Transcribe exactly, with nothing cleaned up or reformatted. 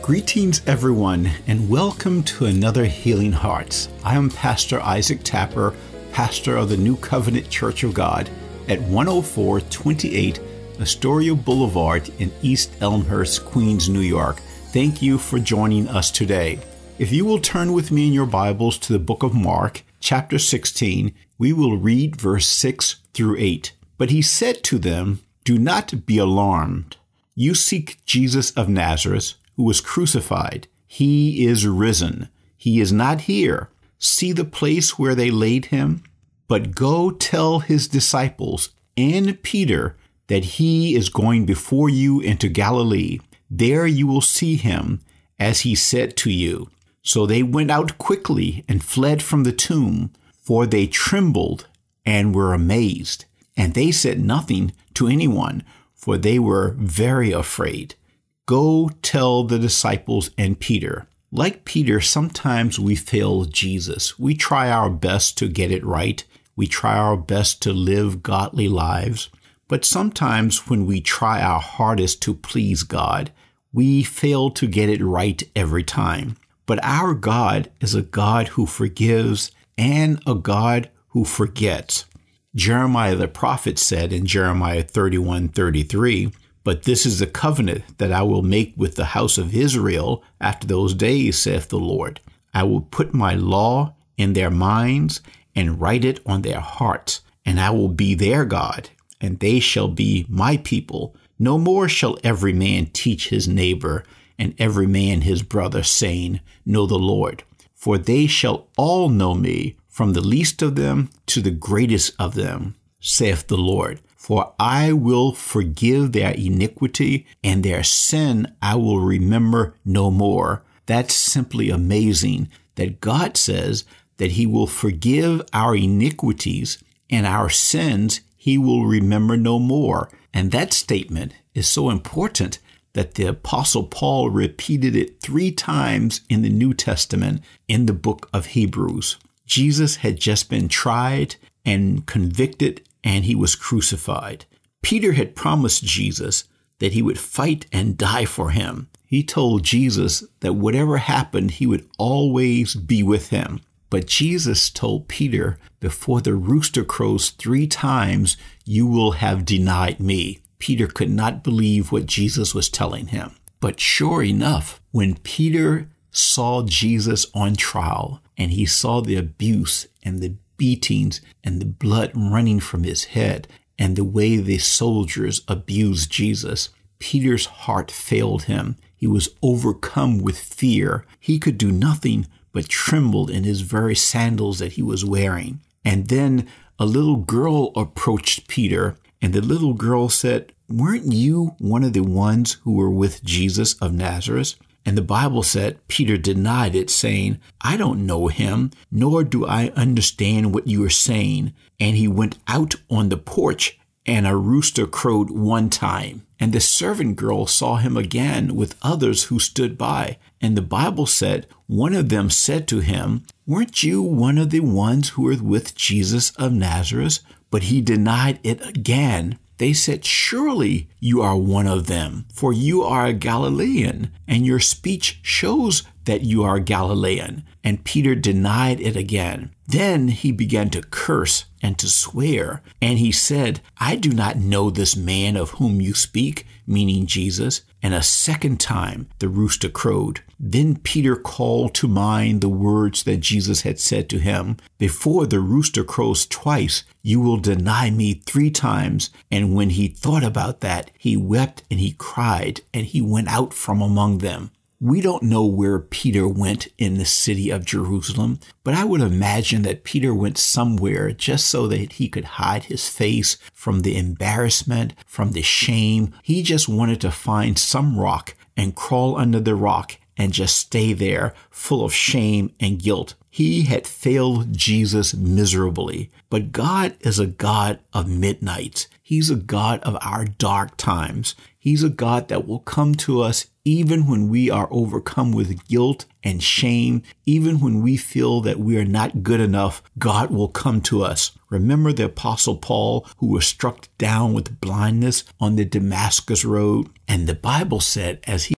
Greetings, everyone, and welcome to another Healing Hearts. I am Pastor Isaac Tapper, pastor of the New Covenant Church of God at one oh four twenty-eight Astoria Boulevard in East Elmhurst, Queens, New York. Thank you for joining us today. If you will turn with me in your Bibles to the book of Mark, chapter sixteen, we will read verse six through eight. But he said to them, "Do not be alarmed. You seek Jesus of Nazareth, who was crucified. He is risen. He is not here. See the place where they laid him? But go tell his disciples and Peter that he is going before you into Galilee. There you will see him, as he said to you." So they went out quickly and fled from the tomb, for they trembled and were amazed. And they said nothing to anyone, for they were very afraid. Go tell the disciples and Peter. Like Peter, sometimes we fail Jesus. We try our best to get it right. We try our best to live godly lives. But sometimes when we try our hardest to please God, we fail to get it right every time. But our God is a God who forgives and a God who forgets. Jeremiah the prophet said in Jeremiah thirty-one thirty-three, "But this is the covenant that I will make with the house of Israel after those days, saith the Lord. I will put my law in their minds and write it on their hearts, and I will be their God, and they shall be my people. No more shall every man teach his neighbor, and every man his brother, saying, Know the Lord. For they shall all know me, from the least of them to the greatest of them, saith the Lord. For I will forgive their iniquity, and their sin I will remember no more." That's simply amazing that God says that he will forgive our iniquities and our sins he will remember no more. And that statement is so important that the Apostle Paul repeated it three times in the New Testament in the book of Hebrews. Jesus had just been tried and convicted, and he was crucified. Peter had promised Jesus that he would fight and die for him. He told Jesus that whatever happened, he would always be with him. But Jesus told Peter, "Before the rooster crows three times, you will have denied me." Peter could not believe what Jesus was telling him. But sure enough, when Peter saw Jesus on trial and he saw the abuse and the beatings and the blood running from his head and the way the soldiers abused Jesus, Peter's heart failed him. He was overcome with fear. He could do nothing but trembled in his very sandals that he was wearing. And then a little girl approached Peter, and the little girl said, "Weren't you one of the ones who were with Jesus of Nazareth?" And the Bible said Peter denied it, saying, "I don't know him, nor do I understand what you are saying." And he went out on the porch, and a rooster crowed one time. And the servant girl saw him again with others who stood by. And the Bible said one of them said to him, "Weren't you one of the ones who were with Jesus of Nazareth?" But he denied it again. They said, "Surely you are one of them, for you are a Galilean, and your speech shows that you are Galilean." And Peter denied it again. Then he began to curse and to swear, and he said, "I do not know this man of whom you speak," meaning Jesus. And a second time the rooster crowed. Then Peter called to mind the words that Jesus had said to him, "Before the rooster crows twice, you will deny me three times." And when he thought about that, he wept and he cried, and he went out from among them. We don't know where Peter went in the city of Jerusalem, but I would imagine that Peter went somewhere just so that he could hide his face from the embarrassment, from the shame. He just wanted to find some rock and crawl under the rock and just stay there full of shame and guilt. He had failed Jesus miserably, but God is a God of midnights. He's a God of our dark times. He's a God that will come to us even when we are overcome with guilt and shame, even when we feel that we are not good enough, God will come to us. Remember the Apostle Paul, who was struck down with blindness on the Damascus road? And the Bible said, as he